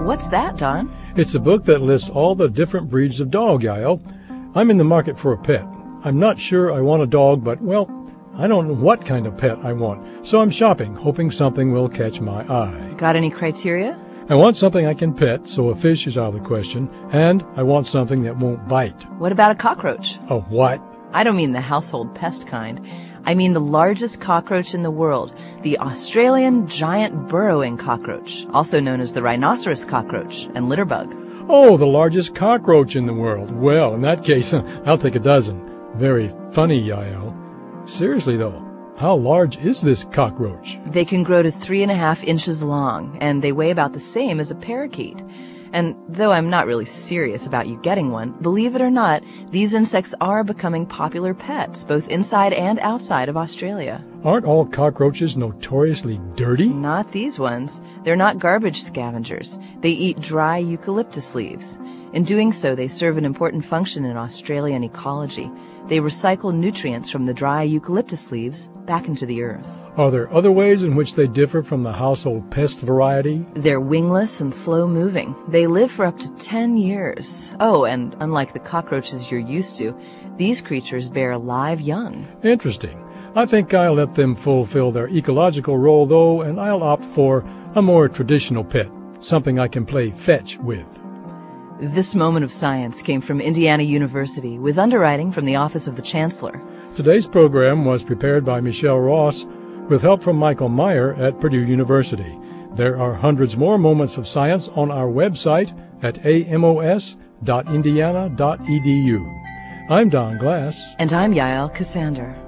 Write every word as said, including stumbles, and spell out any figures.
What's that, Don? It's a book that lists all the different breeds of dog, Yael. I'm in the market for a pet. I'm not sure I want a dog, but, well, I don't know what kind of pet I want. So I'm shopping, hoping something will catch my eye. Got any criteria? I want something I can pet, so a fish is out of the question, and I want something that won't bite. What about a cockroach? A what? I don't mean the household pest kind. I mean the largest cockroach in the world, the Australian giant burrowing cockroach, also known as the rhinoceros cockroach and litterbug. Oh, the largest cockroach in the world. Well, in that case, I'll take a dozen. Very funny, Yael. Seriously, though, how large is this cockroach? They can grow to three and a half inches long, and they weigh about the same as a parakeet. And though I'm not really serious about you getting one, believe it or not, these insects are becoming popular pets, both inside and outside of Australia. Aren't all cockroaches notoriously dirty? Not these ones. They're not garbage scavengers. They eat dry eucalyptus leaves. In doing so, they serve an important function in Australian ecology. They recycle nutrients from the dry eucalyptus leaves back into the earth. Are there other ways in which they differ from the household pest variety? They're wingless and slow-moving. They live for up to ten years. Oh, and unlike the cockroaches you're used to, these creatures bear live young. Interesting. I think I'll let them fulfill their ecological role, though, and I'll opt for a more traditional pet, something I can play fetch with. This moment of science came from Indiana University with underwriting from the Office of the Chancellor. Today's program was prepared by Michelle Ross with help from Michael Meyer at Purdue University. There are hundreds more moments of science on our website at a m o s dot indiana dot e d u. I'm Don Glass. And I'm Yael Cassander.